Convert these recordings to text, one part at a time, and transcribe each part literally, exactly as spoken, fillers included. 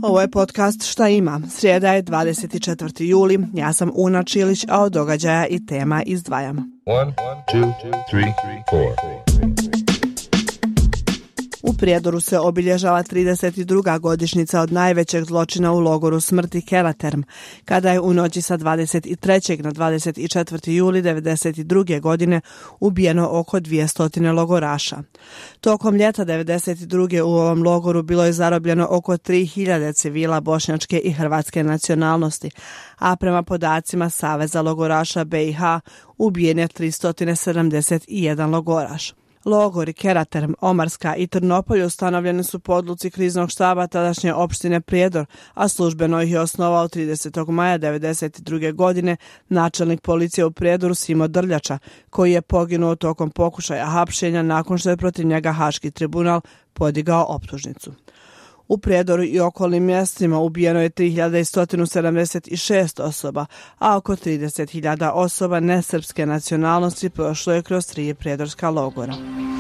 Ovo je podcast Šta ima. Srijeda je dvadeset četvrti juli. Ja sam Una Čilić, a od događaja i tema izdvajam. One, two, three, four. U Prijedoru se obilježava trideset druga godišnjica od najvećeg zločina u logoru smrti Kelaterm, kada je u noći sa dvadeset trećeg na dvadeset četvrti juli devedeset druge godine ubijeno oko dvjesto logoraša. Tokom ljeta devedeset druge u ovom logoru bilo je zarobljeno oko tri hiljade civila bošnjačke i hrvatske nacionalnosti, a prema podacima Saveza logoraša B i H ubijen je tristo sedamdeset jedan logoraš. Logori Keraterm, Omarska i Trnopolje ustanovljeni su po odluci kriznog štaba tadašnje opštine Prijedor, a službeno ih je osnovao tridesetog maja devedeset druge godine načelnik policije u Prijedoru Simo Drljača, koji je poginuo tokom pokušaja hapšenja nakon što je protiv njega Haški tribunal podigao optužnicu. U Prijedoru i okolnim mjestima ubijeno je tri hiljade sto sedamdeset šest osoba, a oko trideset hiljada osoba nesrpske nacionalnosti prošlo je kroz tri prijedorska logora.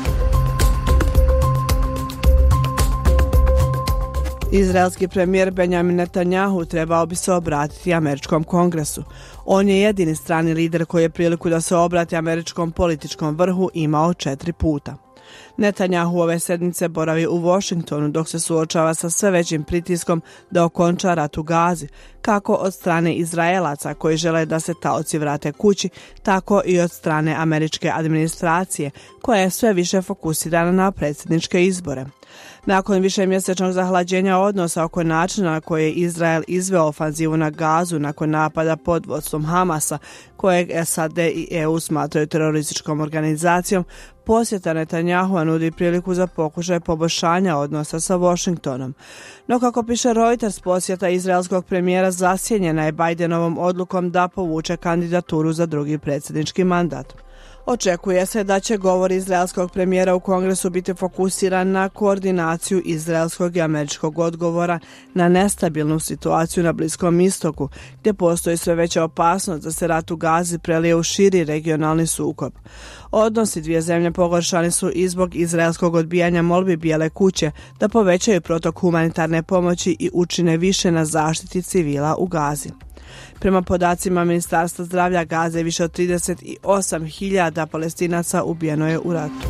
Izraelski premijer Benjamin Netanjahu trebao bi se obratiti američkom kongresu. On je jedini strani lider koji je priliku da se obrati američkom političkom vrhu imao četiri puta. Netanjahu ove sedmice boravi u Washingtonu dok se suočava sa sve većim pritiskom da okonča rat u Gazi, kako od strane Izraelaca koji žele da se taoci vrate kući, tako i od strane američke administracije koja je sve više fokusirana na predsjedničke izbore. Nakon višemjesečnog zahlađenja odnosa oko načina na koji je Izrael izveo ofanzivu na Gazu nakon napada pod vodstvom Hamasa, kojeg S A D i E U smatraju terorističkom organizacijom, posjeta Netanjahua nudi priliku za pokušaj poboljšanja odnosa sa Washingtonom. No kako piše Reuters, posjeta izraelskog premijera zasjenjena je Bidenovom odlukom da povuče kandidaturu za drugi predsjednički mandat. Očekuje se da će govor izraelskog premijera u kongresu biti fokusiran na koordinaciju izraelskog i američkog odgovora na nestabilnu situaciju na Bliskom istoku, gdje postoji sve veća opasnost da se rat u Gazi prelije u širi regionalni sukob. Odnosi dvije zemlje pogoršani su i zbog izraelskog odbijanja molbi Bijele kuće da povećaju protok humanitarne pomoći i učine više na zaštiti civila u Gazi. Prema podacima Ministarstva zdravlja Gaze, više od trideset osam hiljada Palestinaca ubijeno je u ratu.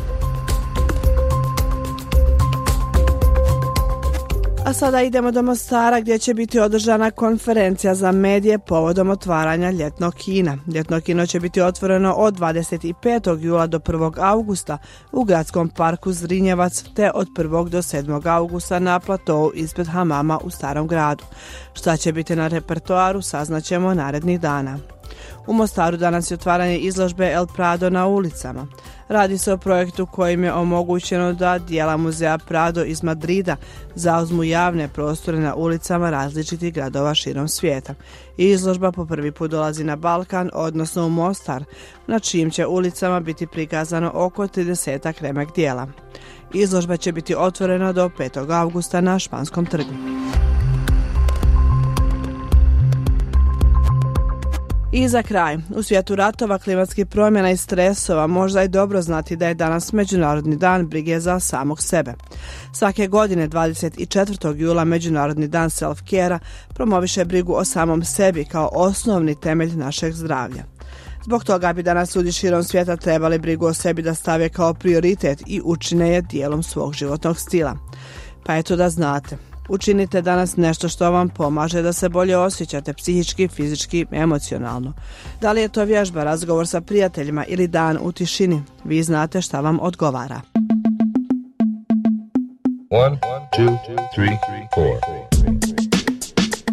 A sada idemo do Mostara gdje će biti održana konferencija za medije povodom otvaranja ljetnog kina. Ljetno kino će biti otvoreno od dvadeset petog jula do prvog avgusta u gradskom parku Zrinjevac te od prvog do sedmog avgusta na platou ispred hamama u Starom gradu. Šta će biti na repertoaru saznaćemo narednih dana. U Mostaru danas je otvaranje izložbe El Prado na ulicama. Radi se o projektu kojim je omogućeno da dijela muzeja Prado iz Madrida zauzmu javne prostore na ulicama različitih gradova širom svijeta. Izložba po prvi put dolazi na Balkan, odnosno u Mostar, na čijim će ulicama biti prikazano oko trideset remek dijela. Izložba će biti otvorena do petog avgusta na Španskom trgu. I za kraj, u svijetu ratova, klimatskih promjena i stresova možda je dobro znati da je danas Međunarodni dan brige za samog sebe. Svake godine dvadeset četvrtog jula Međunarodni dan self-care promoviše brigu o samom sebi kao osnovni temelj našeg zdravlja. Zbog toga bi danas ljudi širom svijeta trebali brigu o sebi da stave kao prioritet i učine je dijelom svog životnog stila. Pa eto da znate. Učinite danas nešto što vam pomaže da se bolje osjećate psihički, fizički, emocionalno. Da li je to vježba, razgovor sa prijateljima ili dan u tišini, vi znate šta vam odgovara. One, two, three, four.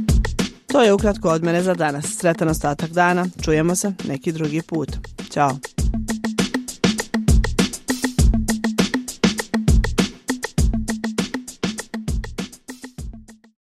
To je ukratko od mene za danas. Sretan ostatak dana, čujemo se neki drugi put. Ćao.